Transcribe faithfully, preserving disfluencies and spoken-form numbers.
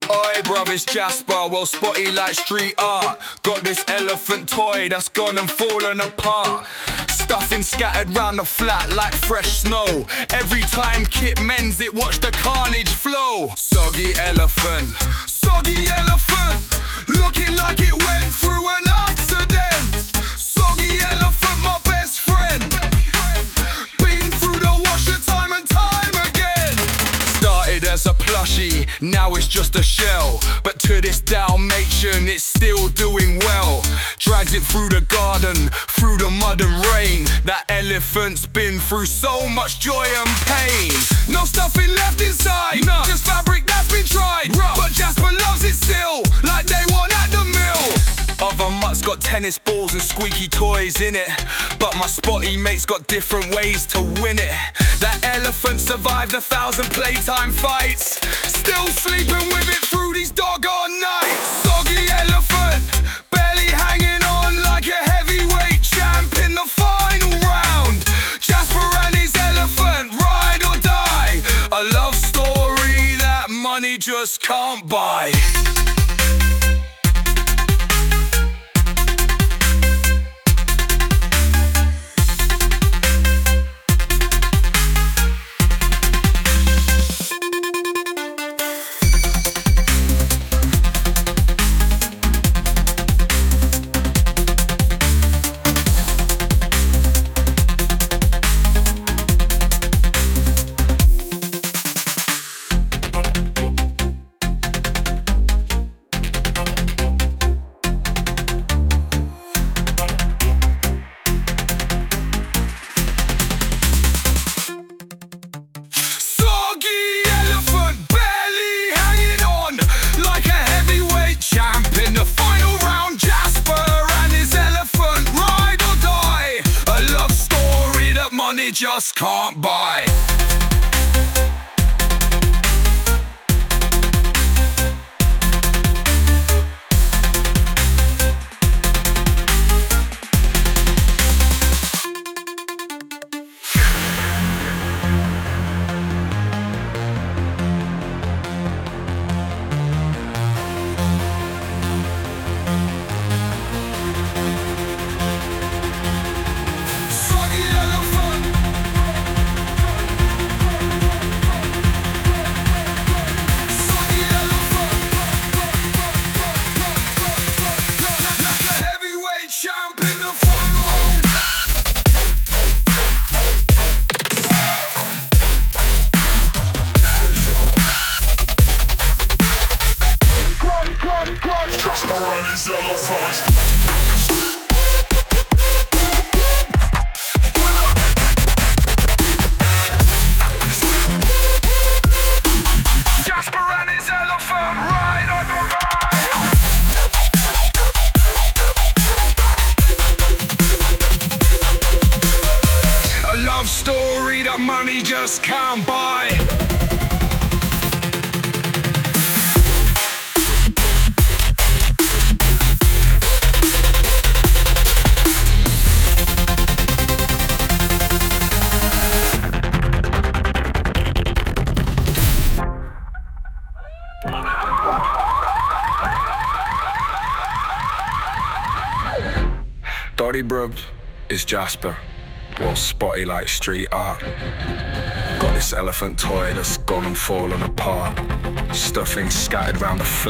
Oi, bruv, it's Jasper, well spotty like street art. Got this elephant toy that's gone and fallen apart. Stuffing scattered round the flat like fresh snow. Every time Kit mends it, watch the carnage flow. Soggy elephant, soggy elephant, looking like it went through an accident. Soggy elephant, my best friend, been through the washer time and time again. Started as a plushie, now it's just a shell, but to this Dalmatian it's still doing well. Drags it through the garden, through the mud and rain. That elephant's been through so much joy and pain. No stuffing left inside, no, just fabric that's been tried. Rough. But Jasper loves it still, like they want at the mill. Other mutts got tennis balls and squeaky toys in it, but my spotty mate's got different ways to win it. That elephant survived a thousand playtime fights, still sleeping with it through these doggone nights. Soggy elephant, barely hanging on like a heavyweight champ in the final round. Jasper and his elephant, ride or die. A love story that money just can't buy. Just can't buy. Story that money just can't buy. Dotty bruv, it's Jasper, well spotty like street art. Got this elephant toy that's gone and fallen apart. Stuffing scattered round the floor.